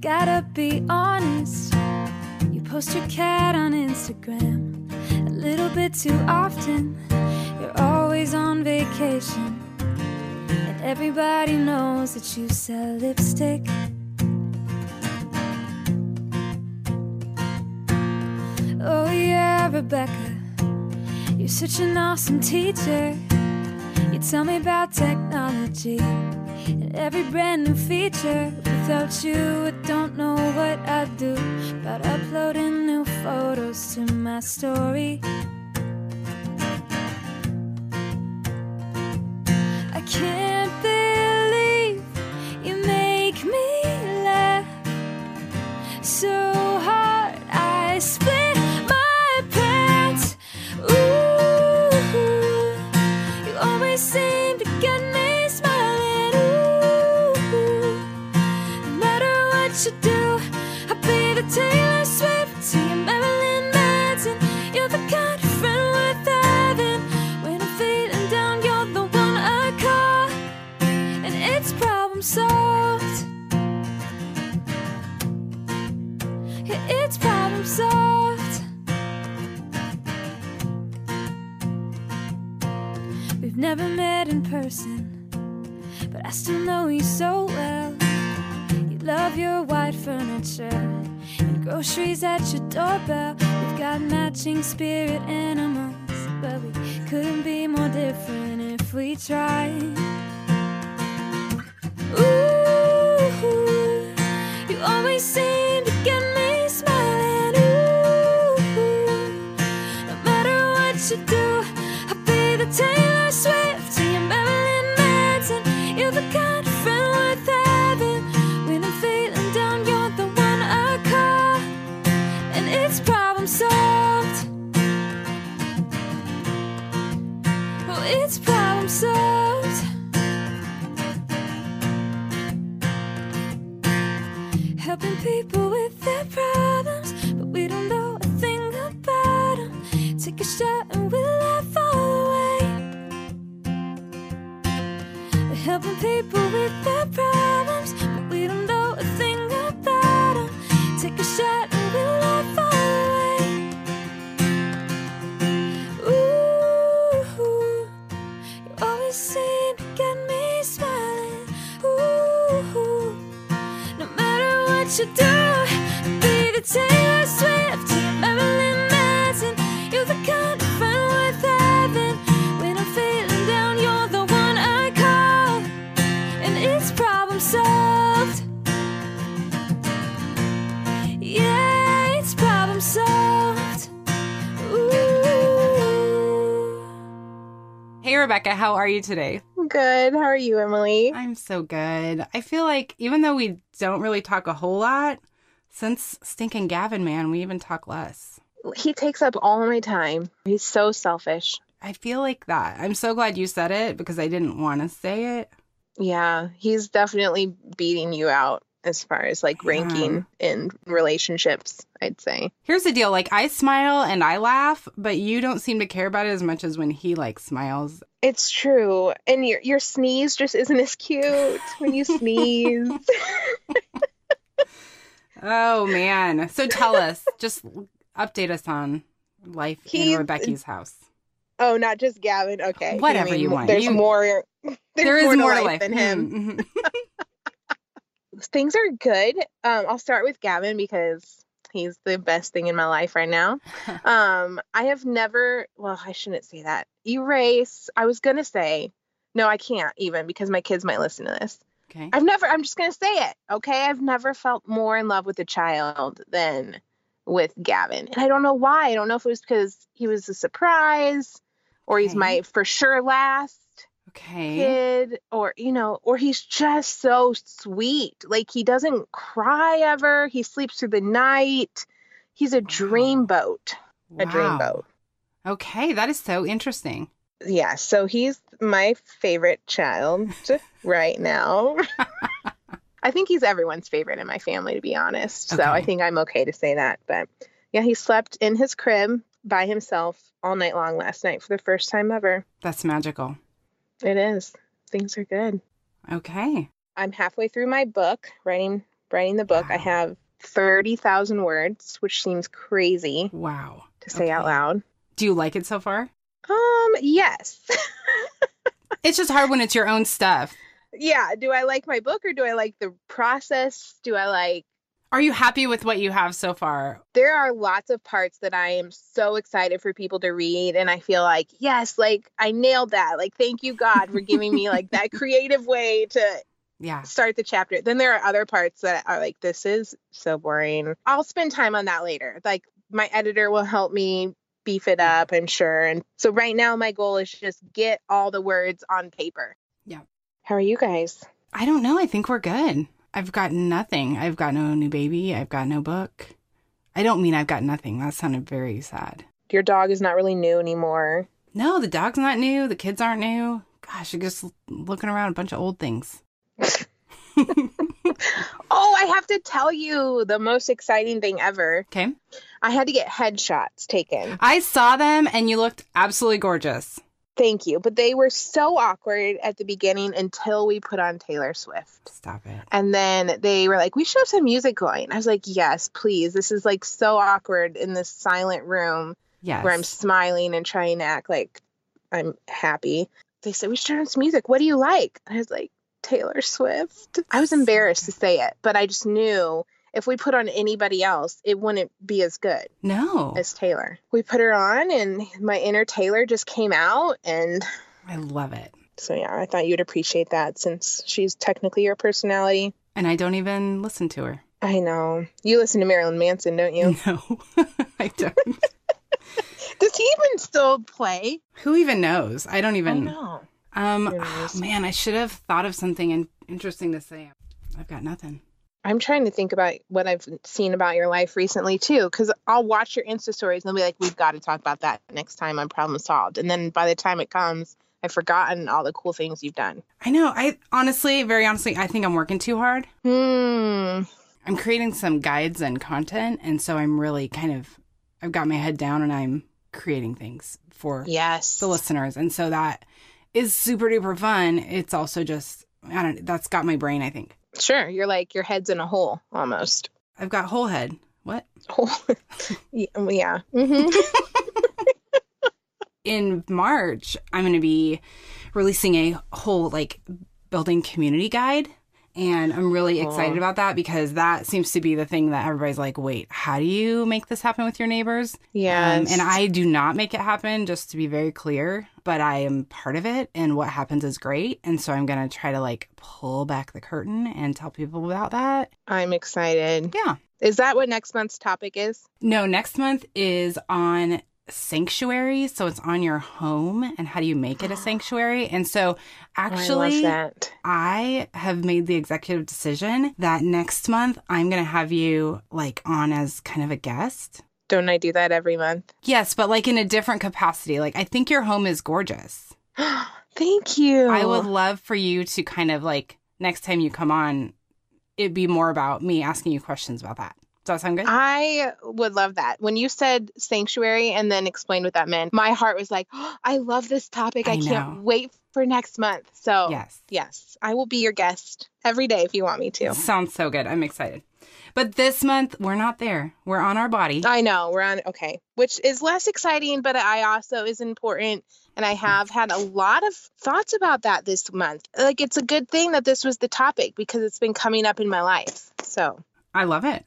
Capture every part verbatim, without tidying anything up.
gotta be honest. You post your cat on Instagram a little bit too often. You're always on vacation, and everybody knows that you sell lipstick. Oh yeah, Rebecca, you're such an awesome teacher. You tell me about technology and every brand new feature. Without you, I don't know what I'd do about uploading new photos to my story. I can't believe you make me laugh so hard I split my pants. Ooh, you always seem to get me smiling. Ooh, no matter what you do, I'll be the Taylor Swift to your Marilyn Manson. You're the kind of friend worth having. When I'm feeling down, you're the one I call, and it's problem solved. Yeah, it's problem solved. We've never met in person, but I still know you so well. You love your white furniture and groceries at your doorbell. We've got matching spirit animals, but we couldn't be more different if we tried. Ooh, you always seem to get me smiling. Ooh, no matter what you do, I'll be the Taylor Swift to your Marilyn Manson. You're the kind of friend worth having. When I'm feeling down, you're the one I call, and it's problem solved. Oh, it's problem solved. Helping people with their problems, but we don't know a thing about them. Take a shot and we'll laugh all away. Helping people with their problems, but we don't know a thing about them. Take a shot and we'll laugh all away. Ooh, you always seem to get me smiling. Ooh, no matter what you do, I'll be the Taylor Swift to your Marilyn Manson. You're the kind of friend worth having. When I'm feeling down, you're the one I call, and it's problem solved. Yeah, it's problem solved. Ooh. Hey, Rebecca, how are you today? Good. How are you, Emily? I'm so good. I feel like even though we don't really talk a whole lot, since Stinking Gavin, man, we even talk less. He takes up all my time. He's so selfish. I feel like that. I'm so glad you said it because I didn't want to say it. Yeah, he's definitely beating you out as far as like Yeah. ranking in relationships, I'd say. Here's the deal. Like, I smile and I laugh, but you don't seem to care about it as much as when he, like, smiles. It's true. And your your sneeze just isn't as cute when you sneeze. Oh, man. So tell us. Just update us on life He's- in Rebecca's house. Oh, not just Gavin. Okay. Whatever mean you want. There's You- more. There's There is more to life than him. Mm, mhm. Things are good. Um, I'll start with Gavin because he's the best thing in my life right now. Um, I have never, well, I shouldn't say that. Erase. I was going to say, no, I can't even because my kids might listen to this. Okay. I've never, I'm just going to say it. Okay. I've never felt more in love with a child than with Gavin. And I don't know why. I don't know if it was because he was a surprise or he's Okay. my for sure last Okay. kid, or you know, or he's just so sweet. Like, he doesn't cry ever. He sleeps through the night. He's a Wow. dreamboat. A Wow. dreamboat. Okay, that is so interesting. Yeah, so he's my favorite child right now. I think he's everyone's favorite in my family, to be honest. So Okay. I think I'm okay to say that. But yeah, he slept in his crib by himself all night long last night for the first time ever. That's magical. It is. Things are good. Okay. I'm halfway through my book, writing writing the book. Wow. I have thirty thousand words, which seems crazy Wow. to say Okay. out loud. Do you like it so far? Um, yes. It's just hard when it's your own stuff. Yeah. Do I like my book or do I like the process? Do I like, Are you happy with what you have so far? there are lots of parts that I am so excited for people to read. And I feel like, yes, like I nailed that. Like, thank you, God, for giving me like that creative way to Yeah. start the chapter. Then there are other parts that are like, this is so boring. I'll spend time on that later. Like my editor will help me beef it up, I'm sure. And so right now my goal is just get all the words on paper. Yeah. How are you guys? I don't know. I think we're good. I've got nothing. I've got no new baby. I've got no book. I don't mean I've got nothing. That sounded very sad. Your dog is not really new anymore. No, the dog's not new. The kids aren't new. Gosh, you're just looking around a bunch of old things. Oh, I have to tell you the most exciting thing ever. Okay. I had to get headshots taken. I saw them and you looked absolutely gorgeous. Thank you. But they were so awkward at the beginning until we put on Taylor Swift. Stop it. And then they were like, we should have some music going. I was like, yes, please. This is like so awkward in this silent room Yes. where I'm smiling and trying to act like I'm happy. They said, we should turn on some music. What do you like? I was like, Taylor Swift. I was embarrassed to say it, but I just knew if we put on anybody else, it wouldn't be as good No. as Taylor. We put her on and my inner Taylor just came out. And I love it. so, yeah, I thought you'd appreciate that since she's technically your personality. And I don't even listen to her. I know. You listen to Marilyn Manson, don't you? No, I don't. Does he even still play? Who even knows? I don't I even. know. Um, Who oh, knows? man, I should have thought of something in- interesting to say. I've got nothing. I'm trying to think about what I've seen about your life recently, too, because I'll watch your Insta stories and they'll be like, we've got to talk about that next time on Problem Solved. And then by the time it comes, I've forgotten all the cool things you've done. I know. I honestly, very honestly, I think I'm working too hard. Hmm. I'm creating some guides and content. And so I'm really kind of, I've got my head down and I'm creating things for Yes. the listeners. And so that is super duper fun. It's also just, I don't, that's got my brain, I think. Sure. You're like, your head's in a hole almost. I've got whole head. What? Hole. Yeah. Mm-hmm. In March, I'm going to be releasing a whole like building community guide. And I'm really excited about that because that seems to be the thing that everybody's like, wait, how do you make this happen with your neighbors? Yes. Um, and I do not make it happen, just to be very clear, but I am part of it. And what happens is great. And so I'm going to try to like pull back the curtain and tell people about that. I'm excited. Yeah. Is that what next month's topic is? No, next month is on sanctuary. So it's on your home and how do you make it a sanctuary? And so actually, I love that. I have made the executive decision that next month I'm going to have you like on as kind of a guest. Don't I do that every month? Yes, but like in a different capacity. Like I think your home is gorgeous. Thank you. I would love for you to kind of like next time you come on, it'd be more about me asking you questions about that. Does that sound good? I would love that. When you said sanctuary and then explained what that meant, my heart was like, oh, I love this topic. I, I can't know. wait for next month. So Yes. yes, I will be your guest every day if you want me to. Sounds so good. I'm excited. But this month, we're not there. We're on our body. I know we're on. Okay. Which is less exciting, but I also is important. And I have had a lot of thoughts about that this month. Like it's a good thing that this was the topic because it's been coming up in my life. So I love it.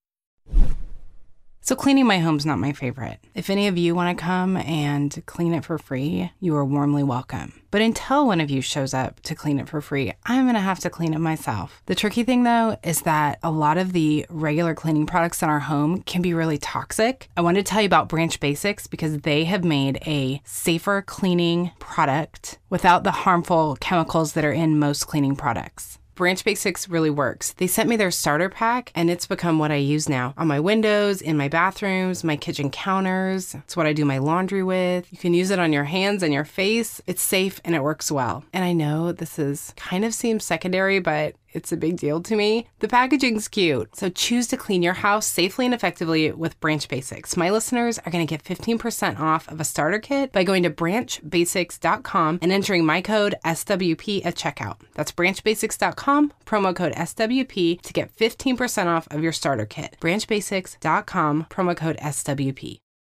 So cleaning my home's not my favorite. If any of you want to come and clean it for free, you are warmly welcome. But until one of you shows up to clean it for free, I'm going to have to clean it myself. The tricky thing, though, is that a lot of the regular cleaning products in our home can be really toxic. I wanted to tell you about Branch Basics because they have made a safer cleaning product without the harmful chemicals that are in most cleaning products. Branch Basics really works. They sent me their starter pack and it's become what I use now on my windows, in my bathrooms, my kitchen counters. It's what I do my laundry with. You can use it on your hands and your face. It's safe and it works well. And I know this is kind of seems secondary, but it's a big deal to me. The packaging's cute. So choose to clean your house safely and effectively with Branch Basics. My listeners are going to get fifteen percent off of a starter kit by going to branch basics dot com and entering my code S W P at checkout. That's branch basics dot com, promo code S W P to get fifteen percent off of your starter kit. branch basics dot com, promo code S W P.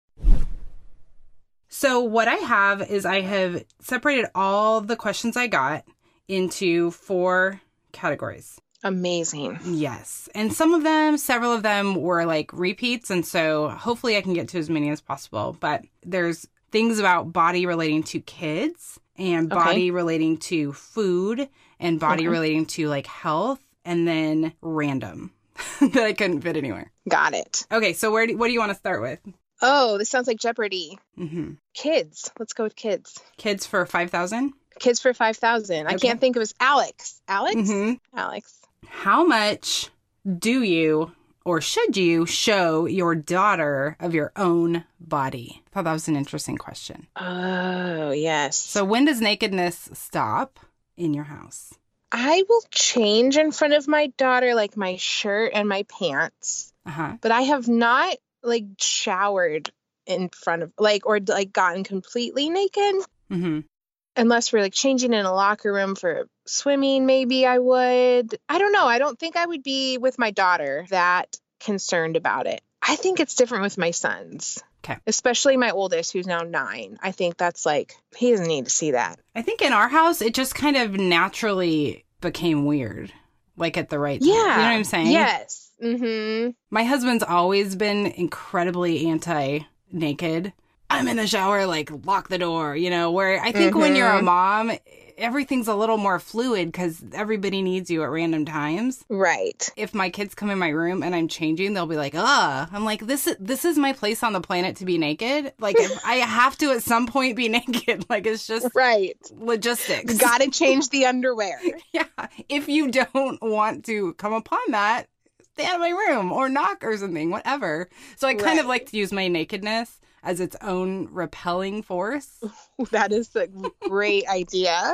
So what I have is I have separated all the questions I got into four categories. Amazing. Yes. And some of them, several of them were like repeats. And so hopefully I can get to as many as possible. But there's things about body relating to kids and body okay. relating to food and body okay. relating to like health and then random that I couldn't fit anywhere. Got it. Okay. So where do, what do you want to start with? Oh, this sounds like Jeopardy. Mm-hmm. Kids. Let's go with kids. Kids for five thousand? Kids for five thousand. Okay. I can't think of his Alex. Alex? Mm-hmm. Alex. How much do you or should you show your daughter of your own body? I thought that was an interesting question. Oh, yes. So when does nakedness stop in your house? I will change in front of my daughter, like my shirt and my pants. Uh-huh. But I have not like showered in front of like or like gotten completely naked. Mm-hmm. Unless we're like changing in a locker room for swimming, maybe I would. I don't know. I don't think I would be with my daughter that concerned about it. I think it's different with my sons. Okay. Especially my oldest, who's now nine. I think that's like, he doesn't need to see that. I think in our house, it just kind of naturally became weird. Like at the right time. Yeah. You know what I'm saying? Yes. Mm-hmm. My husband's always been incredibly anti-naked. I'm in the shower, like, lock the door, you know, where I think mm-hmm. when you're a mom, everything's a little more fluid because everybody needs you at random times. Right. If my kids come in my room and I'm changing, they'll be like, ah, I'm like, this is, this is my place on the planet to be naked. Like, if I have to at some point be naked. Like, it's just right. logistics. Gotta change the underwear. Yeah. If you don't want to come upon that, stay out of my room or knock or something, whatever. So I kind right. of like to use my nakedness as its own repelling force. That is a great idea.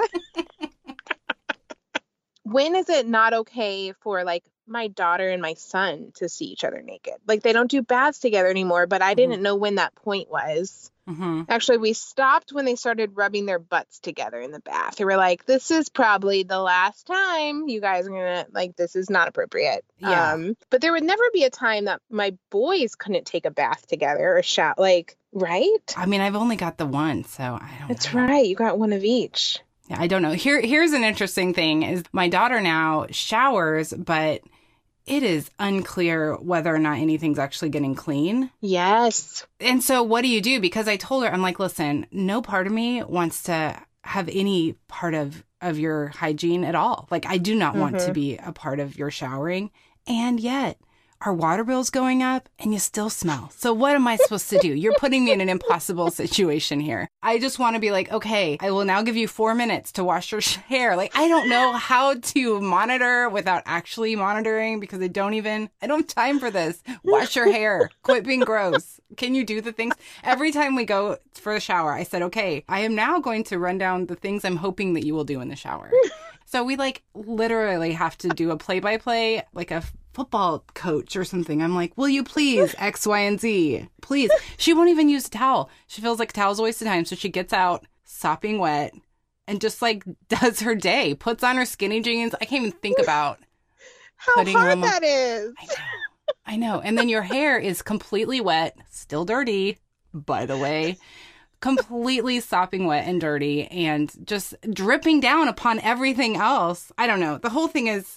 When is it not okay for like my daughter and my son to see each other naked? Like they don't do baths together anymore, but I didn't mm-hmm. know when that point was. Mm-hmm. Actually, we stopped when they started rubbing their butts together in the bath. They were like, this is probably the last time you guys are going to, like, this is not appropriate. Yeah. Um, but there would never be a time that my boys couldn't take a bath together or shout, like, right? I mean, I've only got the one, so I don't That's know. right. You got one of each. Yeah, I don't know. Here, here's an interesting thing is my daughter now showers, but it is unclear whether or not anything's actually getting clean. Yes. And so what do you do? Because I told her, I'm like, listen, no part of me wants to have any part of, of your hygiene at all. Like, I do not mm-hmm. want to be a part of your showering. And yet our water bill's going up and you still smell. So what am I supposed to do? You're putting me in an impossible situation here. I just want to be like, okay, I will now give you four minutes to wash your hair. Like, I don't know how to monitor without actually monitoring because I don't even, I don't have time for this. Wash your hair. Quit being gross. Can you do the things? Every time we go for a shower, I said, okay, I am now going to run down the things I'm hoping that you will do in the shower. So we like literally have to do a play-by-play, like a football coach or something. I'm like, will you please X, Y, and Z? Please. She won't even use a towel. She feels like a towel's a waste of time. So she gets out, sopping wet, and just like does her day, puts on her skinny jeans. I can't even think about how putting hard them that is. I know. I know. And then your hair is completely wet, still dirty, by the way. Completely sopping wet and dirty and just dripping down upon everything else. I don't know. The whole thing is,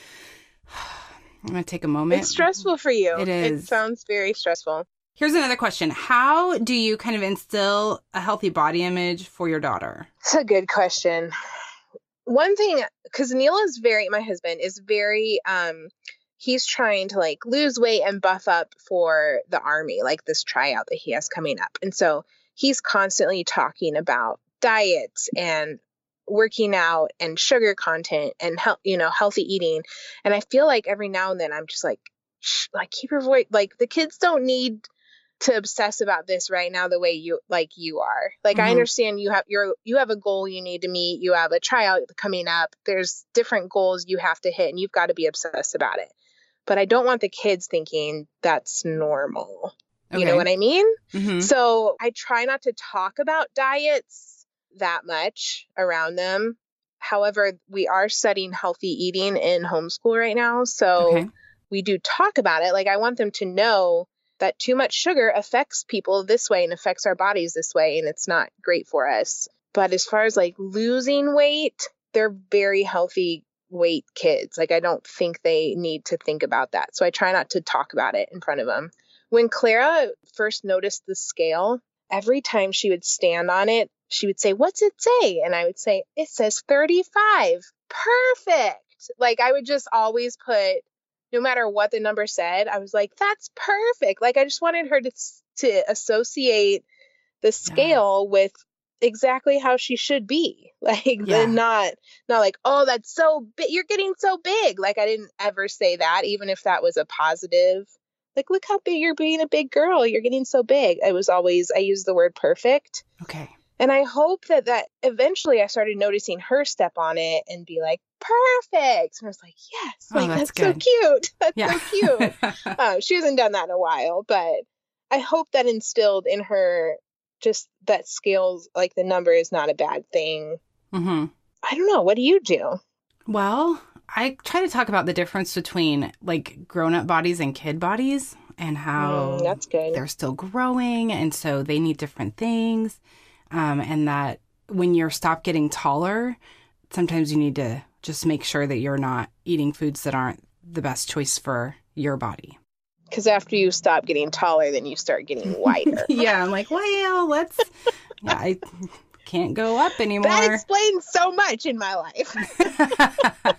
I'm going to take a moment. It's stressful for you. It is. It sounds very stressful. Here's another question. How do you kind of instill a healthy body image for your daughter? It's a good question. One thing, because Neil is very, my husband is very, um, he's trying to like lose weight and buff up for the Army, like this tryout that he has coming up. And so he's constantly talking about diets and working out and sugar content and health, you know, healthy eating. And I feel like every now and then I'm just like, shh, like keep your voice, like the kids don't need to obsess about this right now the way you like you are. Like Mhm. I understand you have your you have a goal you need to meet. You have a tryout coming up. There's different goals you have to hit, and you've got to be obsessed about it. But I don't want the kids thinking that's normal. You know Okay. what I mean? Mhm. So I try not to talk about diets that much around them. However, we are studying healthy eating in homeschool right now. So Okay. we do talk about it. Like I want them to know that too much sugar affects people this way and affects our bodies this way, and it's not great for us. But as far as like losing weight, they're very healthy weight kids. Like I don't think they need to think about that. So I try not to talk about it in front of them. When Clara first noticed the scale, every time she would stand on it, she would say, "What's it say?" And I would say, "It says thirty-five. Perfect." Like I would just always put, no matter what the number said, I was like, that's perfect. Like I just wanted her to to associate the Yeah. scale with exactly how she should be. Like Yeah. the not not like, "Oh, that's so big. You're getting so big." Like I didn't ever say that, even if that was a positive. Like, look how big you're being a big girl. You're getting so big. I was always, I used the word perfect. Okay. And I hope that that eventually I started noticing her step on it and be like, perfect. And I was like, yes, Oh, like that's that's, so good. cute. That's Yeah. so cute. Uh, she hasn't done that in a while, but I hope that instilled in her just that scales, like the number is not a bad thing. hmm I don't know. What do you do? Well, I try to talk about the difference between like grown-up bodies and kid bodies and how Mm, that's good. they're still growing, and so they need different things. Um, and that when you're stop getting taller, sometimes you need to just make sure that you're not eating foods that aren't the best choice for your body. Because after you stop getting taller, then you start getting wider. Yeah, I'm like, well, let's. Yeah, I can't go up anymore. That explains so much in my life.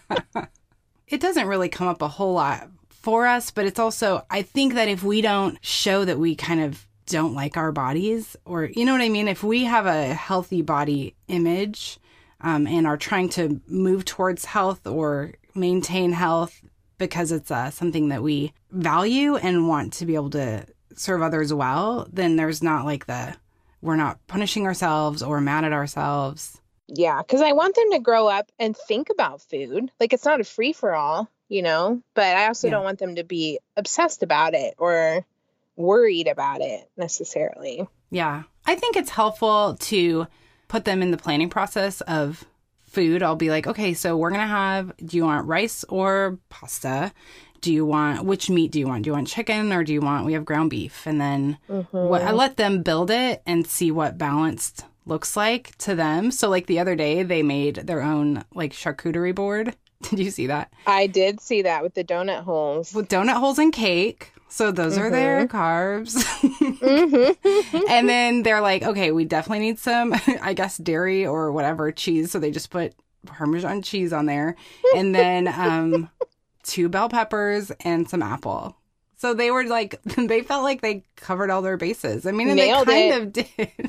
It doesn't really come up a whole lot for us, but it's also, I think that if we don't show that we kind of don't like our bodies, or, you know what I mean? If we have a healthy body image um, and are trying to move towards health or maintain health because it's uh, something that we value and want to be able to serve others well, then there's not like the, we're not punishing ourselves or mad at ourselves. Yeah, because I want them to grow up and think about food. Like it's not a free for all, you know, but I also Yeah. don't want them to be obsessed about it or worried about it necessarily. Yeah. I think it's helpful to put them in the planning process of food. I'll be like, okay, so we're going to have, do you want rice or pasta? Do you want, which meat do you want? Do you want chicken or do you want, we have ground beef? And then Mm-hmm. what, I let them build it and see what balanced looks like to them. So like the other day, they made their own like charcuterie board. Did you see that? I did see that with the donut holes. With donut holes and cake. So those are their carbs. Mm-hmm. And then they're like, okay, we definitely need some, I guess, dairy or whatever cheese. So they just put Parmesan cheese on there. And then um, two bell peppers and some apple. So they were like, they felt like they covered all their bases. I mean, and Nailed they kind it. of did.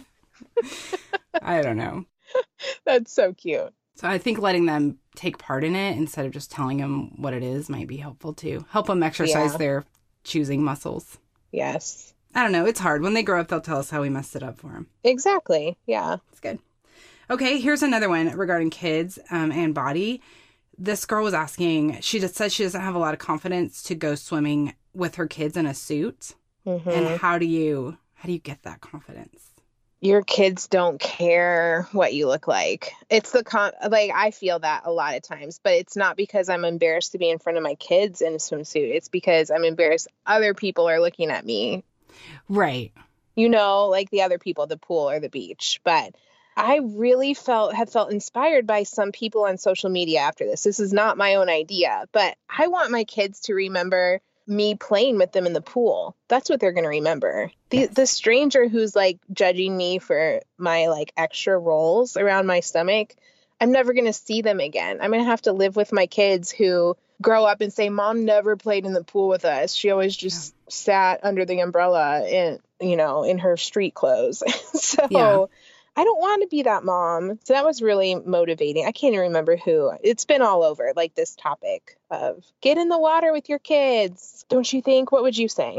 I don't know. That's so cute. So I think letting them take part in it instead of just telling them what it is might be helpful too. Help them exercise Yeah. their choosing muscles. Yes, I don't know. It's hard. When they grow up, they'll tell us how we messed it up for them. exactly. Yeah. It's good. Okay, here's another one regarding kids um, and body. This girl was asking, she just said she doesn't have a lot of confidence to go swimming with her kids in a suit. Mm-hmm. And how do you how do you get that confidence? Your kids don't care what you look like. It's the con like I feel that a lot of times, but it's not because I'm embarrassed to be in front of my kids in a swimsuit. It's because I'm embarrassed other people are looking at me. Right. You know, like the other people at the pool or the beach. But I really felt have felt inspired by some people on social media after this. This is not my own idea, but I want my kids to remember me playing with them in the pool. That's what they're going to remember. The Yes. the stranger who's like judging me for my like extra rolls around my stomach, I'm never going to see them again. I'm going to have to live with my kids who grow up and say, Mom never played in the pool with us. She always just sat under the umbrella in, you know, in her street clothes. So Yeah. I don't want to be that mom. So that was really motivating. I can't even remember who. It's been all over, like this topic of get in the water with your kids. Don't you think? What would you say?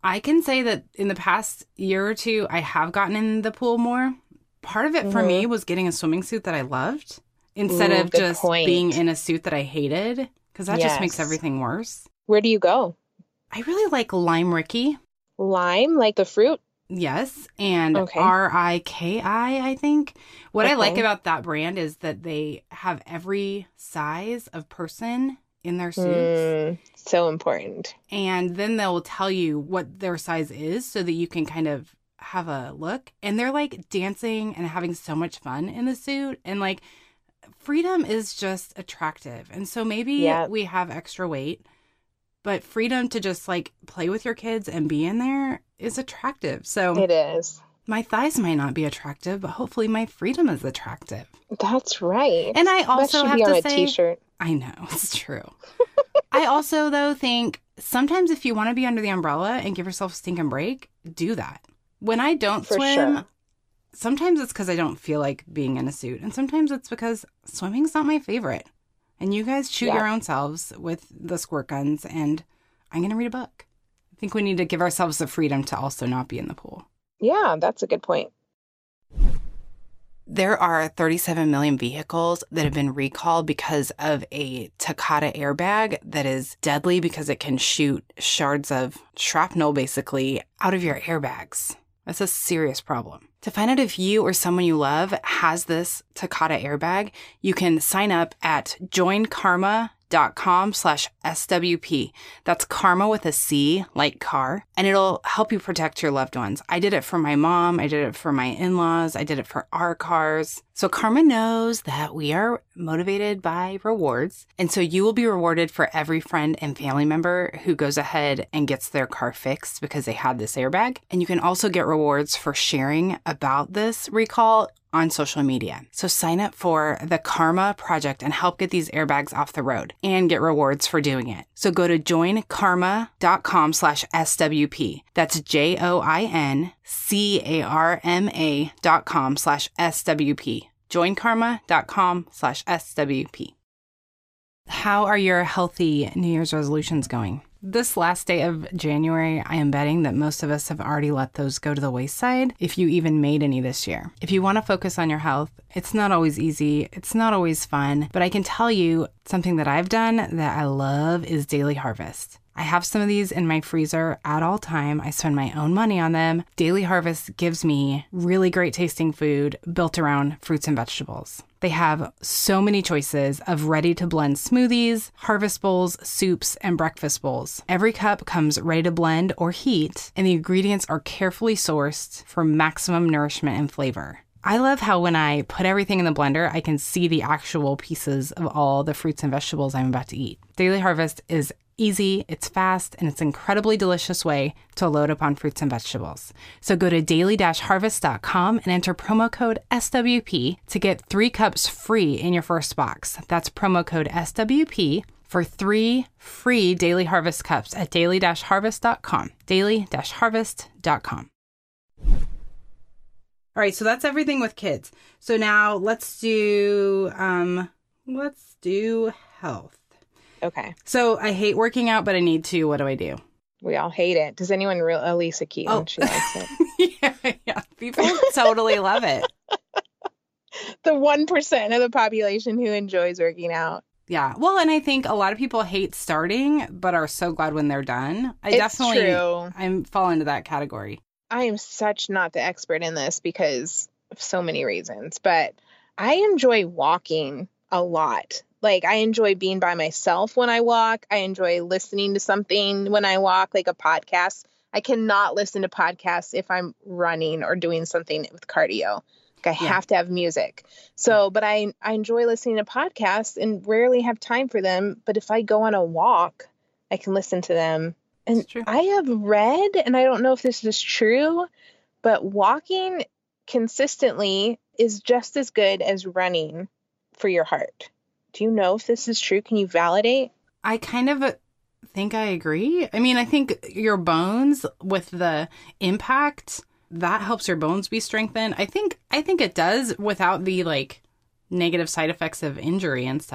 I can say that in the past year or two, I have gotten in the pool more. Part of it mm-hmm. for me was getting a swimming suit that I loved instead Ooh, of just point. being in a suit that I hated, because that yes. just makes everything worse. Where do you go? I really like Lime Ricky. Lime, like the fruit? Yes, and okay. R I K I, I think. What okay. I like about that brand is that they have every size of person in their suits. Mm, so important. And then they'll tell you what their size is so that you can kind of have a look. And they're like dancing and having so much fun in the suit. And like freedom is just attractive. And so maybe yeah. we have extra weight, but freedom to just like play with your kids and be in there is attractive. So it is. My thighs might not be attractive, but hopefully my freedom is attractive. That's right. And I also that should have be to on a say, t-shirt. I know, it's true. I also, though, think sometimes if you want to be under the umbrella and give yourself a stinking break, do that. When I don't For swim, sure. sometimes it's because I don't feel like being in a suit. And sometimes it's because swimming's not my favorite. And you guys shoot yeah. your own selves with the squirt guns, and I'm going to read a book. I think we need to give ourselves the freedom to also not be in the pool. Yeah, that's a good point. There are thirty-seven million vehicles that have been recalled because of a Takata airbag that is deadly because it can shoot shards of shrapnel, basically, out of your airbags. That's a serious problem. To find out if you or someone you love has this Takata airbag, you can sign up at joinkarma.com slash SWP. That's karma with a C, like car, and it'll help you protect your loved ones. I did it for my mom. I did it for my in-laws. I did it for our cars. So Karma knows that we are motivated by rewards. And so you will be rewarded for every friend and family member who goes ahead and gets their car fixed because they had this airbag. And you can also get rewards for sharing about this recall on social media. So sign up for the Karma Project and help get these airbags off the road and get rewards for doing it. So go to joinkarma.com slash SWP. That's J-O-I-N-C-A-R-M-A dot com slash S-W-P. joinkarma.com slash SWP. How are your healthy New Year's resolutions going? This last day of January, I am betting that most of us have already let those go to the wayside, if you even made any this year. If you want to focus on your health, it's not always easy, it's not always fun, but I can tell you something that I've done that I love is Daily Harvest. I have some of these in my freezer at all time. I spend my own money on them. Daily Harvest gives me really great tasting food built around fruits and vegetables. They have so many choices of ready-to-blend smoothies, harvest bowls, soups, and breakfast bowls. Every cup comes ready to blend or heat, and the ingredients are carefully sourced for maximum nourishment and flavor. I love how when I put everything in the blender, I can see the actual pieces of all the fruits and vegetables I'm about to eat. Daily Harvest is easy, it's fast, and it's an incredibly delicious way to load up on fruits and vegetables. So go to daily dash harvest dot com and enter promo code S W P to get three cups free in your first box. That's promo code S W P for three free Daily Harvest cups at daily dash harvest dot com. daily dash harvest dot com. All right, so that's everything with kids. So now let's do um let's do health. Okay. So I hate working out, but I need to. What do I do? We all hate it. Does anyone real Elisa Keaton? Oh. She likes it. yeah, yeah. People totally love it. The one percent of the population who enjoys working out. Yeah. Well, and I think a lot of people hate starting, but are so glad when they're done. I it's definitely true. I'm fall into that category. I am such not the expert in this because of so many reasons, but I enjoy walking a lot. Like, I enjoy being by myself when I walk. I enjoy listening to something when I walk, like a podcast. I cannot listen to podcasts if I'm running or doing something with cardio. Like, I Yeah. have to have music. So, but I, I enjoy listening to podcasts and rarely have time for them. But if I go on a walk, I can listen to them. And It's true. I have read, and I don't know if this is true, but walking consistently is just as good as running for your heart. Do you know if this is true? Can you validate? I kind of think I agree. I mean, I think your bones with the impact, that helps your bones be strengthened. I think I think it does without the like negative side effects of injury and stuff.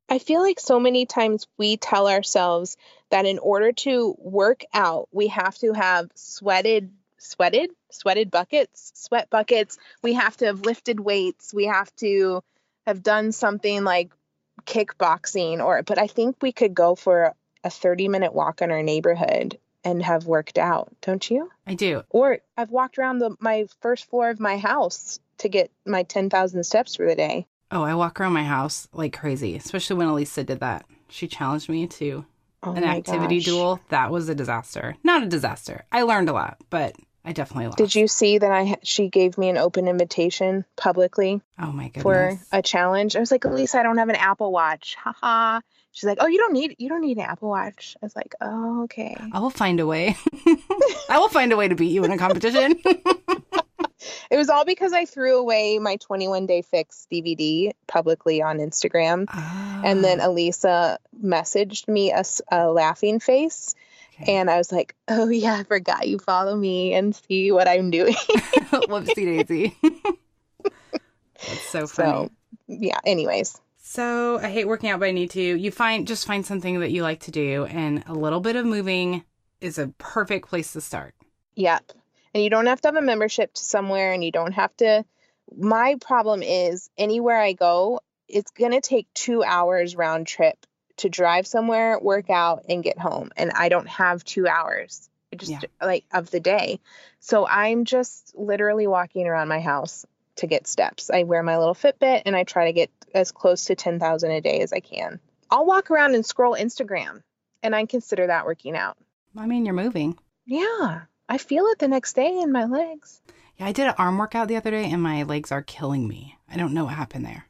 I feel like so many times we tell ourselves that in order to work out, we have to have sweated, sweated, sweated buckets, sweat buckets. We have to have lifted weights. We have to have done something like kickboxing or, but I think we could go for a thirty minute walk in our neighborhood and have worked out. Don't you? I do. Or I've walked around the, my first floor of my house to get my ten thousand steps for the day. Oh, I walk around my house like crazy, especially when Elisa did that. She challenged me to Oh an my activity gosh. duel. That was a disaster. Not a disaster. I learned a lot, but I definitely lost. Did you see that I she gave me an open invitation publicly Oh my goodness. for a challenge? I was like, Elisa, I don't have an Apple Watch. Haha. She's like, oh, you don't need you don't need an Apple Watch. I was like, oh, okay. I will find a way. I will find a way to beat you in a competition. It was all because I threw away my twenty-one day fix D V D publicly on Instagram. Oh, And then Elisa messaged me a, s- a laughing face. okay. And I was like, oh, yeah, I forgot you follow me and see what I'm doing. Whoopsie daisy. That's so funny. So, yeah, anyways. So I hate working out, but I need to. You find just find something that you like to do, and a little bit of moving is a perfect place to start. Yep. And you don't have to have a membership to somewhere and you don't have to. My problem is anywhere I go, it's going to take two hours round trip to drive somewhere, work out, and get home. And I don't have two hours just Yeah. like of the day. So I'm just literally walking around my house to get steps. I wear my little Fitbit and I try to get as close to ten thousand a day as I can. I'll walk around and scroll Instagram and I consider that working out. I mean, you're moving. Yeah. I feel it the next day in my legs. Yeah, I did an arm workout the other day, and my legs are killing me. I don't know what happened there.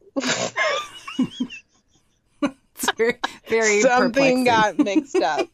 It's very, very Something perplexing. got mixed up.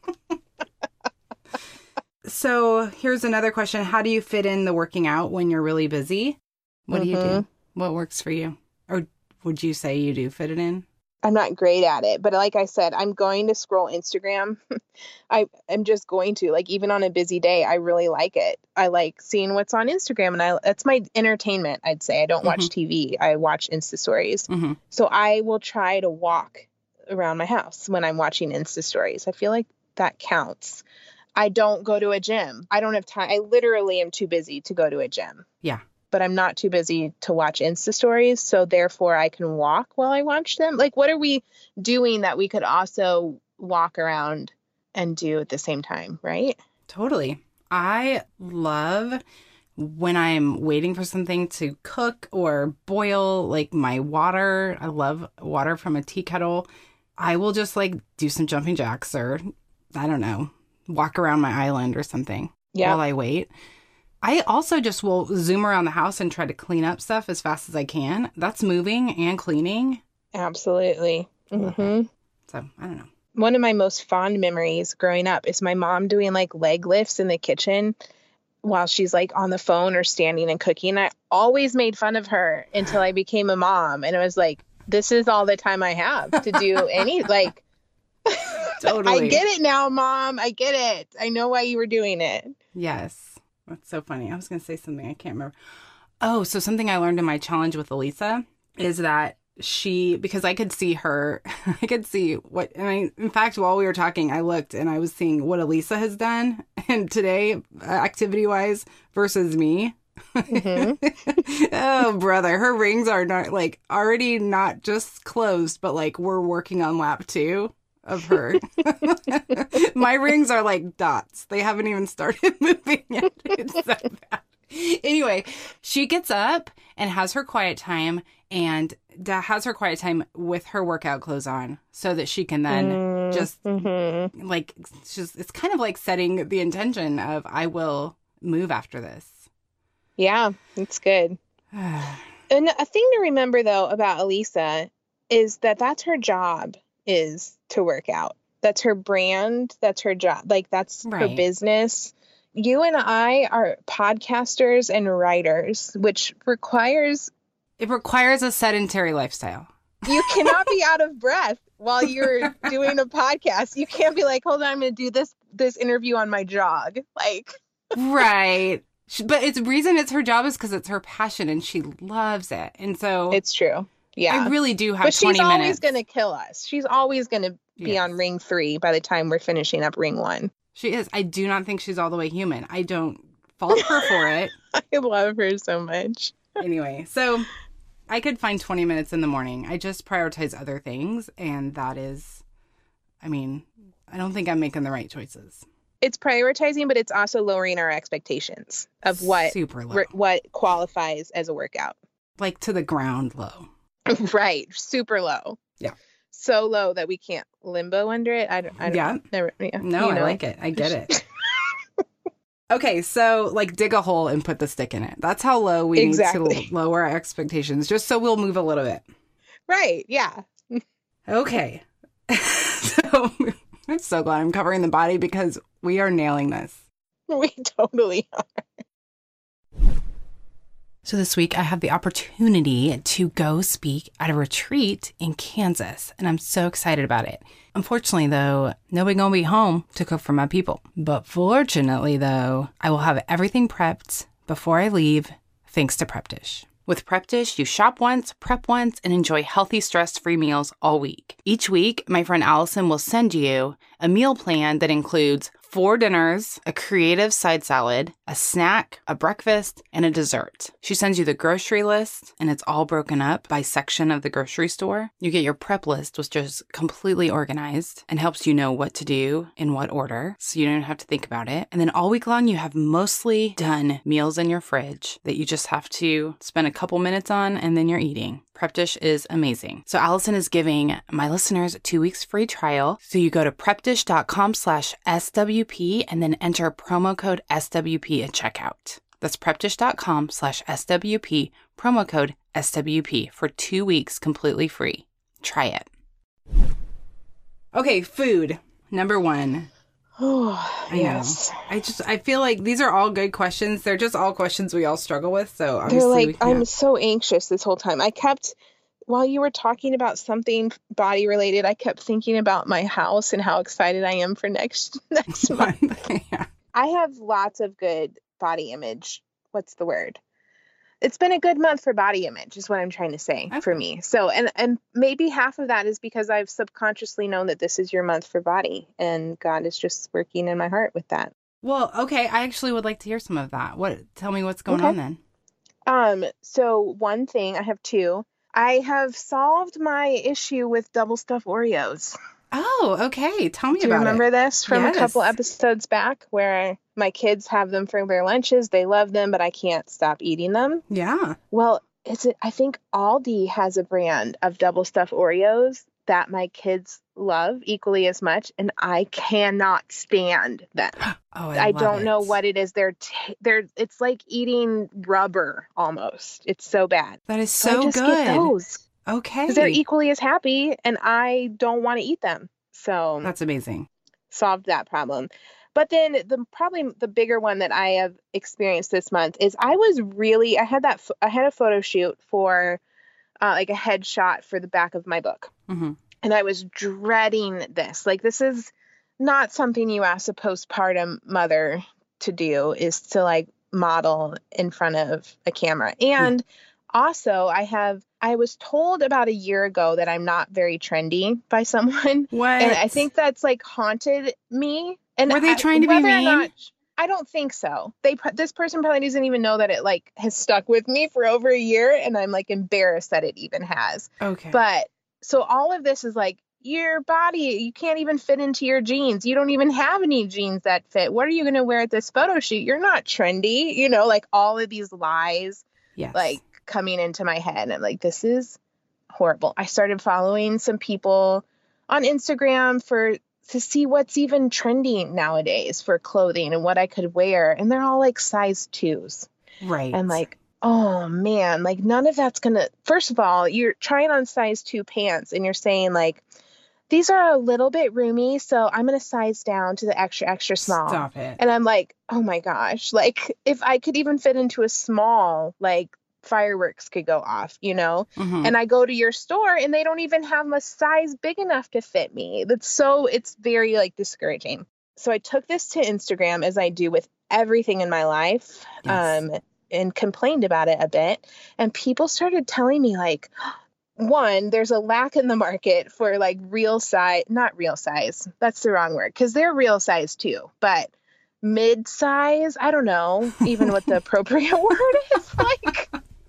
So here's another question. How do you fit in the working out when you're really busy? What do you do? Mhm. What works for you? Or would you say you do fit it in? I'm not great at it, but like I said, I'm going to scroll Instagram. I am just going to, like, even on a busy day, I really like it. I like seeing what's on Instagram, and I that's my entertainment, I'd say. I don't watch T V. I watch Insta stories. Mm-hmm. So I will try to walk around my house when I'm watching Insta stories. I feel like that counts. I don't go to a gym. I don't have time. I literally am too busy to go to a gym. Yeah. But I'm not too busy to watch Insta stories. So therefore I can walk while I watch them. Like, what are we doing that we could also walk around and do at the same time? Right. Totally. I love when I'm waiting for something to cook or boil, like my water. I love water from a tea kettle. I will just like do some jumping jacks or, I don't know, walk around my island or something Yeah. while I wait. I also just will zoom around the house and try to clean up stuff as fast as I can. That's moving and cleaning. Absolutely. Love hmm So I don't know. One of my most fond memories growing up is my mom doing like leg lifts in the kitchen while she's like on the phone or standing and cooking. I always made fun of her until I became a mom. And it was like, this is all the time I have to do any, like, Totally. I get it now, Mom. I get it. I know why you were doing it. Yes. That's so funny. I was going to say something. I can't remember. Oh, so something I learned in my challenge with Elisa is that she, because I could see her, I could see what, and I, in fact, while we were talking, I looked and I was seeing what Elisa has done and today, uh, activity wise versus me. Mm-hmm. Oh, brother. Her rings are not like already not just closed, but like we're working on lap two of her. My rings are like dots. They haven't even started moving yet. It's so bad. Anyway, she gets up and has her quiet time and da- has her quiet time with her workout clothes on so that she can then Mm, just mhm. like, it's just, it's kind of like setting the intention of I will move after this. Yeah, it's good. And a thing to remember, though, about Elisa is that that's her job, is to work out. That's her brand. That's her job. Like, that's her Right. business. You and I are podcasters and writers, which requires It requires a sedentary lifestyle. you cannot be out of breath while you're doing a podcast. You can't be like, hold on, I'm going to do this this interview on my jog. Like, Right. She- But it's reason it's her job is because it's her passion and she loves it. And so it's true. Yeah. I really do have but twenty she's always minutes. going to kill us. She's always going to be Yes. on ring three by the time we're finishing up ring one. She is. I do not think she's all the way human. I don't fault her for it. I love her so much. Anyway, so I could find twenty minutes in the morning. I just prioritize other things. And that is, I mean, I don't think I'm making the right choices. It's prioritizing, but it's also lowering our expectations of what Super low. re- what qualifies as a workout. Like to the ground low. Right. Super low. Yeah. So low that we can't limbo under it. I don't, I don't Yeah. Never, yeah. No, You I know. like it. I get it. Okay, so like dig a hole and put the stick in it. That's how low we Exactly. need to lower our expectations, just so we'll move a little bit. Right. Yeah. Okay. So I'm so glad I'm covering the body because we are nailing this. We totally are. So this week I have the opportunity to go speak at a retreat in Kansas, and I'm so excited about it. Unfortunately, though, nobody gonna be home to cook for my people. But fortunately, though, I will have everything prepped before I leave, thanks to Prep Dish. With Prep Dish, you shop once, prep once, and enjoy healthy, stress-free meals all week. Each week, my friend Allison will send you a meal plan that includes four dinners, a creative side salad, a snack, a breakfast, and a dessert. She sends you the grocery list, and it's all broken up by section of the grocery store. You get your prep list, which is completely organized and helps you know what to do in what order, so you don't have to think about it. And then all week long, you have mostly done meals in your fridge that you just have to spend a couple minutes on, and then you're eating. Prep Dish is amazing. So Allison is giving my listeners two weeks free trial. So you go to prepdish.com slash SWP and then enter promo code S W P at checkout. That's prepdish.com slash SWP, promo code S W P for two weeks completely free. Try it. Okay, food. Number one. Oh, I yes. know. I just, I feel like these are all good questions. They're just all questions we all struggle with. So They're obviously we like, can't. I'm so anxious this whole time. I kept, while you were talking about something body related, I kept thinking about my house and how excited I am for next next month. Yeah. I have lots of good body image. What's the word? It's been a good month for body image is what I'm trying to say Okay. for me. So, and, and maybe half of that is because I've subconsciously known that this is your month for body, and God is just working in my heart with that. Well, okay. I actually would like to hear some of that. What? Tell me what's going Okay. on then. Um, so one thing, I have two. I have solved my issue with double stuffed Oreos. Oh, okay. Tell me Do you about remember it. this from Yes. a couple episodes back where my kids have them for their lunches? They love them, but I can't stop eating them. Yeah. Well, is it? I think Aldi has a brand of double stuffed Oreos that my kids love equally as much, and I cannot stand them. Oh, I, I love don't it. know what it is. They're t- they're. It's like eating rubber almost. It's so bad. That is So so I just good. get those Okay. because they're equally as happy, and I don't want to eat them. So That's amazing. solved that problem. But then the probably the bigger one that I have experienced this month is I was really I had that ph- I had a photo shoot for uh, like a headshot for the back of my book, Mm-hmm. and I was dreading this. Like, this is not something you ask a postpartum mother to do, is to like model in front of a camera. And also, I have I was told about a year ago that I'm not very trendy by someone. What? And I think that's like haunted me. And Were they I- trying to be whether or mean? not- I don't think so. They pr- this person probably doesn't even know that it like has stuck with me for over a year, and I'm like embarrassed that it even has. Okay. But so all of this is like, your body, you can't even fit into your jeans. You don't even have any jeans that fit. What are you going to wear at this photo shoot? You're not trendy. You know, like all of these lies yes. like coming into my head. And I'm like, this is horrible. I started following some people on Instagram for to see what's even trending nowadays for clothing and what I could wear. And they're all like size twos. right. And like, oh man, like none of that's gonna, first of all, you're trying on size two pants and you're saying like, these are a little bit roomy, so I'm going to size down to the extra, extra small. Stop it. And I'm like, oh my gosh, like if I could even fit into a small, like fireworks could go off, you know? Mhm. And I go to your store and they don't even have a size big enough to fit me. That's so, it's very like discouraging. So I took this to Instagram, as I do with everything in my life, Yes. um, and complained about it a bit. And people started telling me like, one, there's a lack in the market for like real size, not real size. That's the wrong word because they're real size too, but mid size. I don't know even what the appropriate word is. Like,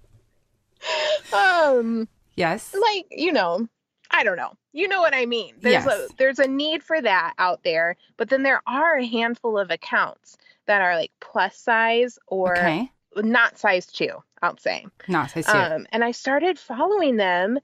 um, Yes. like, you know, I don't know. You know what I mean? There's Yes. a there's a need for that out there, but then there are a handful of accounts that are like plus size or Okay. not size two, I'll say. Not size two. Um, and I started following them,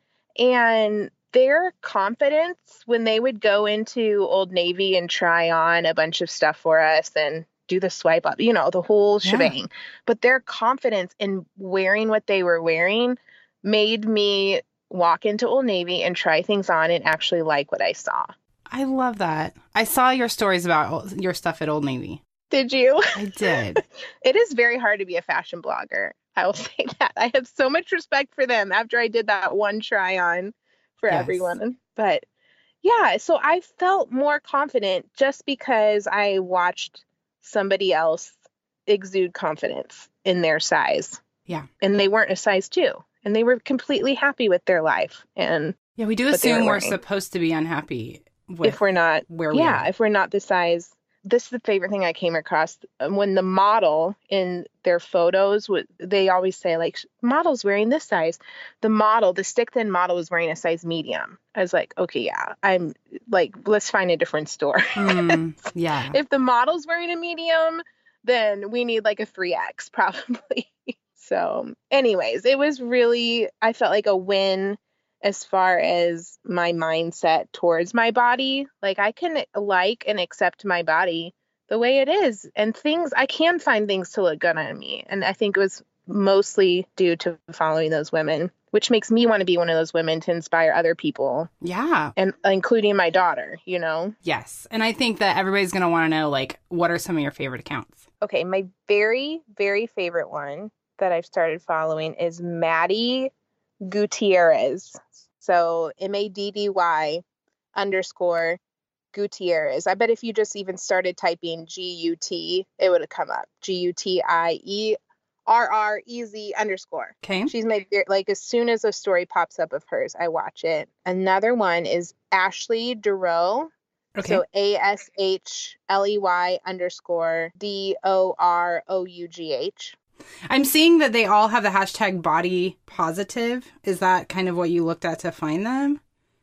and their confidence when they would go into Old Navy and try on a bunch of stuff for us and do the swipe up, you know, the whole Yeah. shebang. But their confidence in wearing what they were wearing made me walk into Old Navy and try things on and actually like what I saw. I love that. I saw your stories about your stuff at Old Navy. Did you? I did. It is very hard to be a fashion blogger. I will say that. I have so much respect for them after I did that one try on for Yes. everyone. But yeah, so I felt more confident just because I watched somebody else exude confidence in their size. Yeah. And they weren't a size two. And they were completely happy with their life. And Yeah, we do But they were assume we're wearing- supposed to be unhappy with if we're not, where we yeah, are. if we're not the size, this is the favorite thing I came across. Um, When the model in their photos, would they always say like, model's wearing this size. The model, the stick thin model was wearing a size medium. I was like, okay, yeah, I'm like, let's find a different store. Mm, yeah. If the model's wearing a medium, then we need like a three X probably. So anyways, it was really, I felt like a win as far as my mindset towards my body. Like I can like and accept my body the way it is, and things, I can find things to look good on me. And I think it was mostly due to following those women, which makes me want to be one of those women to inspire other people, Yeah. and including my daughter, you know? Yes. And I think that everybody's going to want to know, like, what are some of your favorite accounts? Okay, my very, very favorite one that I've started following is Maddie Gutierrez. So M A D D Y underscore Gutierrez. I bet if you just even started typing G U T, it would have come up. G U T I E R R E Z underscore. Okay. She's my, like, as soon as a story pops up of hers, I watch it. Another one is Ashley Dorough. Okay. So A S H L E Y underscore D O R O U G H. I'm seeing that they all have the hashtag body positive. Is that kind of what you looked at to find them?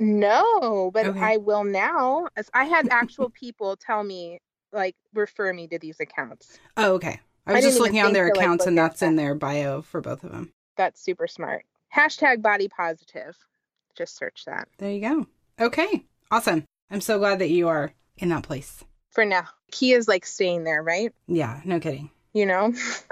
No, but Okay. I will now. As I had actual people tell me, like, refer me to these accounts. Oh, okay. I I was didn't just even looking on think their to, like, accounts, look and at that's in that. their bio for both of them. That's super smart. Hashtag body positive. Just search that There you go. Okay. Awesome. I'm so glad that you are in that place. for now. Key is like staying there, right? Yeah, no kidding. You know?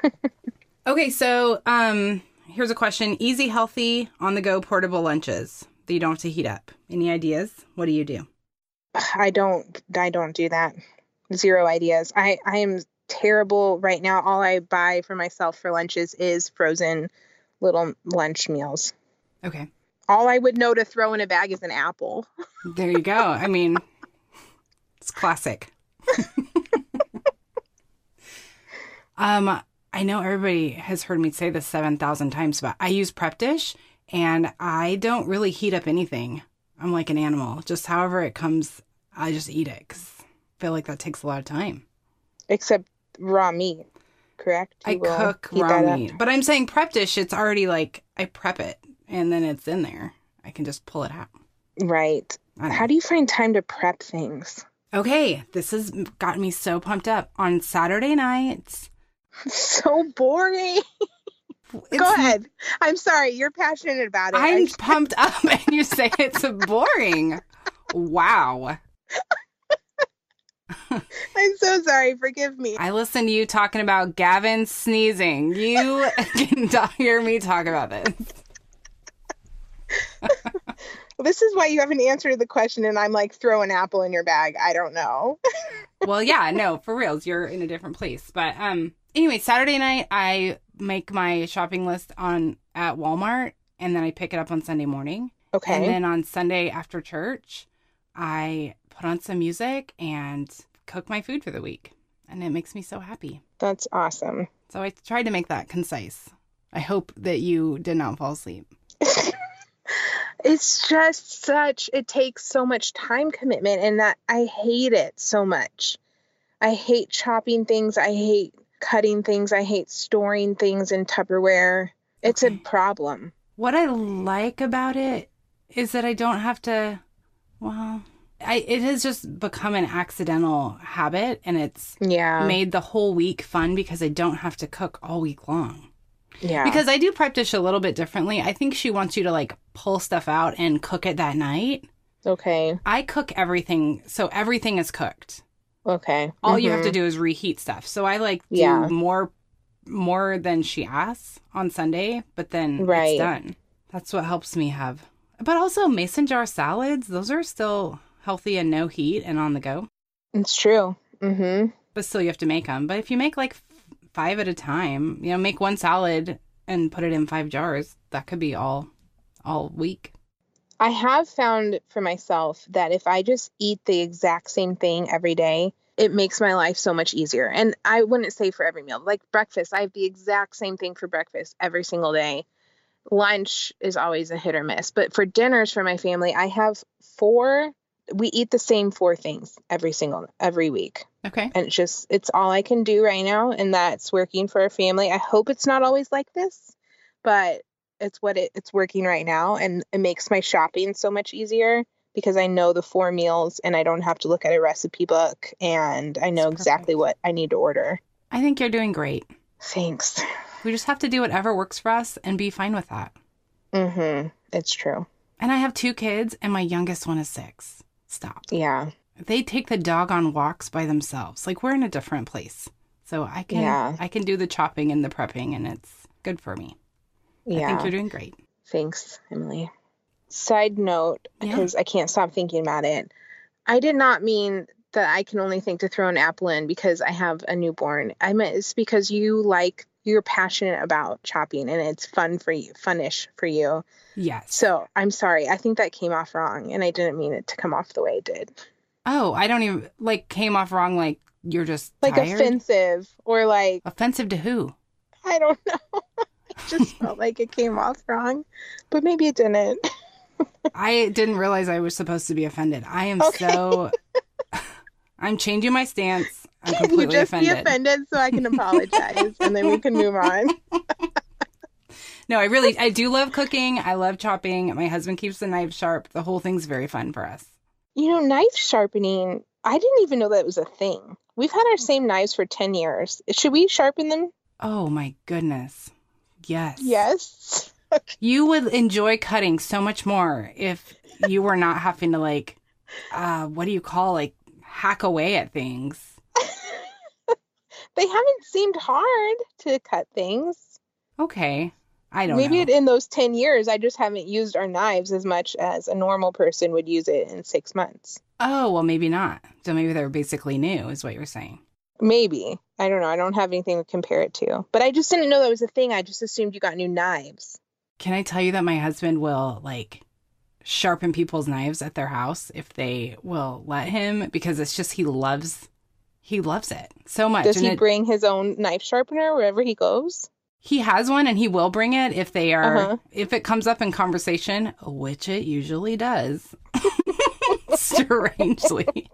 Okay, so um, here's a question. Easy, healthy, on-the-go portable lunches that you don't have to heat up. Any ideas? What do you do? I don't I don't do that. Zero ideas. I, I am terrible right now. All I buy for myself for lunches is frozen little lunch meals. Okay. All I would know to throw in a bag is an apple. There you go. I mean, it's classic. um, I know everybody has heard me say this seven thousand times, but I use Prep Dish, and I don't really heat up anything. I'm like an animal. Just however it comes, I just eat it because I feel like that takes a lot of time. Except raw meat, correct? I You will cook heat raw that up. meat. But I'm saying Prep Dish, it's already like, I prep it, and then it's in there. I can just pull it out. Right. I don't How do you find time to prep things? Okay, this has gotten me so pumped up. On Saturday nights, So boring. it's, Go ahead. I'm sorry. You're passionate about it. I I'm just- pumped up, and you say it's boring. Wow. I'm so sorry. Forgive me. I listened to you talking about Gavin sneezing. You can t- hear me talk about this. This is why you haven't answered the question, and I'm like, throw an apple in your bag. I don't know. Well, yeah, no, for reals, you're in a different place. But um, anyway, Saturday night I make my shopping list on at Walmart, and then I pick it up on Sunday morning. Okay. And then on Sunday after church, I put on some music and cook my food for the week, and it makes me so happy. That's awesome. So I tried to make that concise. I hope that you did not fall asleep. It's just such, it takes so much time commitment, and that I hate it so much. I hate chopping things. I hate cutting things. I hate storing things in Tupperware. It's Okay. a problem. What I like about it is that I don't have to, well, I, it has just become an accidental habit, and it's Yeah. made the whole week fun because I don't have to cook all week long. Yeah. Because I do prep dish a little bit differently. I think she wants you to like pull stuff out and cook it that night. Okay. I cook everything, so everything is cooked. Okay. All you have Mhm. to do is reheat stuff. So I like do Yeah. more more than she asks on Sunday, but then Right. it's done. That's what helps me have. But also mason jar salads, those are still healthy and no heat and on the go. It's true. Mm-hmm. But still you have to make them. But if you make like f- five at a time, you know, make one salad and put it in five jars, that could be all all week. I have found for myself that if I just eat the exact same thing every day, it makes my life so much easier. And I wouldn't say for every meal. Like breakfast, I have the exact same thing for breakfast every single day. Lunch is always a hit or miss. But for dinners for my family, I have four. We eat the same four things every single, every week. Okay. And it's just, it's all I can do right now. And that's working for our family. I hope it's not always like this, but it's what it, it's working right now. And it makes my shopping so much easier because I know the four meals and I don't have to look at a recipe book, and I know That's exactly perfect. what I need to order. I think you're doing great. Thanks. We just have to do whatever works for us and be fine with that. Mm-hmm. It's true. And I have two kids, and my youngest one is six. Stop. Yeah. They take the dog on walks by themselves. Like, we're in a different place. So I can Yeah. I can do the chopping and the prepping, and it's good for me. I Yeah. think you're doing great. Thanks, Emily. Side note, Yeah. because I can't stop thinking about it. I did not mean that I can only think to throw an apple in because I have a newborn. I meant it's because you like, you're passionate about chopping and it's fun for you, funnish for you. Yes. So I'm sorry. I think that came off wrong, and I didn't mean it to come off the way it did. Oh, I don't even, like, came off wrong, like, you're just Like tired? offensive or like, Offensive to who? I don't know. It just felt like it came off wrong, but maybe it didn't. I didn't realize I was supposed to be offended. I am Okay. so... I'm changing my stance. I'm Can you completely just offended. be offended so I can apologize and then we can move on? No, I really, I do love cooking. I love chopping. My husband keeps the knife sharp. The whole thing's very fun for us. You know, knife sharpening, I didn't even know that was a thing. We've had our same knives for ten years. Should we sharpen them? Oh my goodness. Yes. Yes. You would enjoy cutting so much more if you were not having to, like, uh, what do you call, like, hack away at things. They haven't seemed hard to cut things. Okay. I don't Maybe know. it, in those ten years, I just haven't used our knives as much as a normal person would use it in six months. Oh, well, maybe not. So maybe they're basically new, is what you're saying. Maybe. I don't know. I don't have anything to compare it to. But I just didn't know that was a thing. I just assumed you got new knives. Can I tell you that my husband will, like, sharpen people's knives at their house if they will let him? Because it's just, he loves, he loves it so much. Does And he it- bring his own knife sharpener wherever he goes? He has one, and he will bring it if they are, Uh-huh. if it comes up in conversation, which it usually does. Strangely.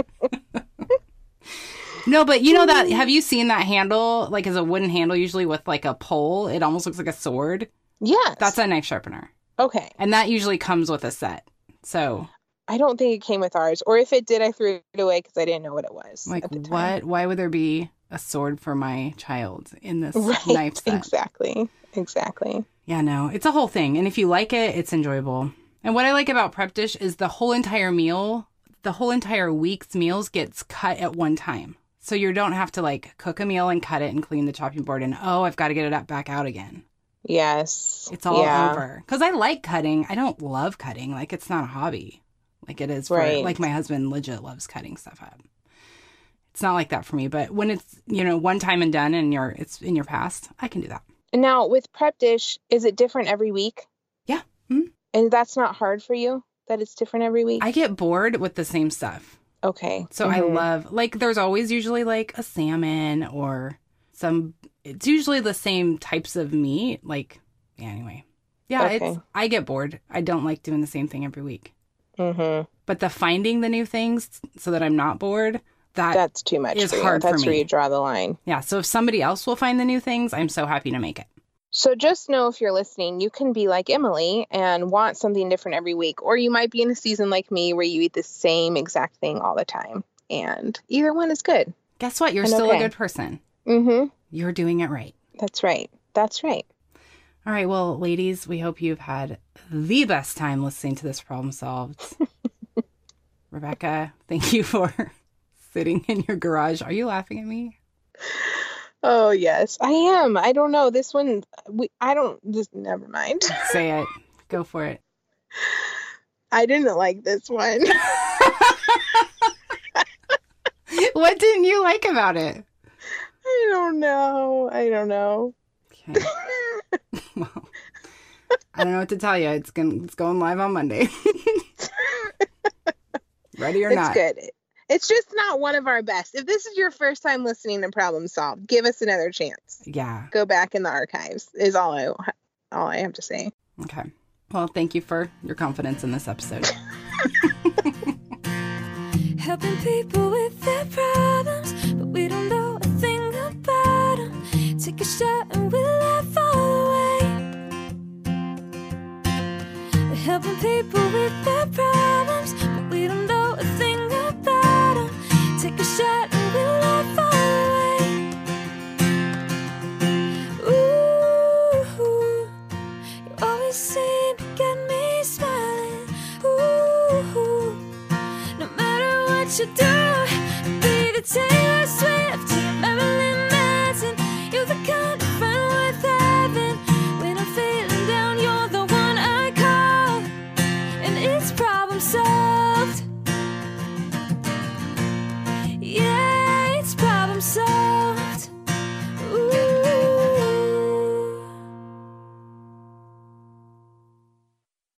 No, but you know that, have you seen that handle, like, as a wooden handle, usually with, like, a pole? It almost looks like a sword. Yes. That's a knife sharpener. Okay. And that usually comes with a set. So, I don't think it came with ours. Or if it did, I threw it away because I didn't know what it was. like, at the time. what? Why would there be a sword for my child in this Right. knife set? Exactly. Exactly. Yeah, no, it's a whole thing. And if you like it, it's enjoyable. And what I like about Prep Dish is the whole entire meal, the whole entire week's meals gets cut at one time. So you don't have to, like, cook a meal and cut it and clean the chopping board and, oh, I've got to get it up back out again. Yes. It's all yeah. over. Because I like cutting. I don't love cutting. Like, it's not a hobby. Like it is for, Right. like, my husband legit loves cutting stuff up. It's not like that for me. But when it's, you know, one time and done and you're, it's in your past, I can do that. And now with Prep Dish, is it different every week? Yeah. Mhm. And that's not hard for you that it's different every week? I get bored with the same stuff. Okay. So I Mhm. love, like, there's always usually, like, a salmon or some, it's usually the same types of meat. Like, yeah, anyway. Yeah, Okay. it's I get bored. I don't like doing the same thing every week. Mm-hmm. But the finding the new things so that I'm not bored, that That's too much is for you. hard for That's where me. you draw the line. Yeah, so if somebody else will find the new things, I'm so happy to make it. So just know, if you're listening, you can be like Emily and want something different every week. Or you might be in a season like me where you eat the same exact thing all the time. And either one is good. Guess what? You're And still okay. a good person. Mm-hmm. You're doing it right. That's right. That's right. All right, well, ladies, we hope you've had the best time listening to this problem solved. Rebecca, thank you for sitting in your garage. Are you laughing at me? Oh, yes, I am. I don't know. This one, we, I don't, just never mind. Say it. Go for it. I didn't like this one. What didn't you like about it? I don't know. I don't know. Okay. Well, I don't know what to tell you. It's going, it's going live on Monday. Ready or It's not. good. It's just not one of our best. If this is your first time listening to Problem Solved, give us another chance. Yeah. Go back in the archives is all I all I have to say. Okay. Well, thank you for your confidence in this episode. Helping people with their problems, but we don't know a thing about them. Take a shot and we'll laugh all away. We're helping people with their problems, but we don't know a thing about them. Take a shot and we'll laugh all away. Ooh, you always seem to get me smiling. Ooh, no matter what you do, be the take.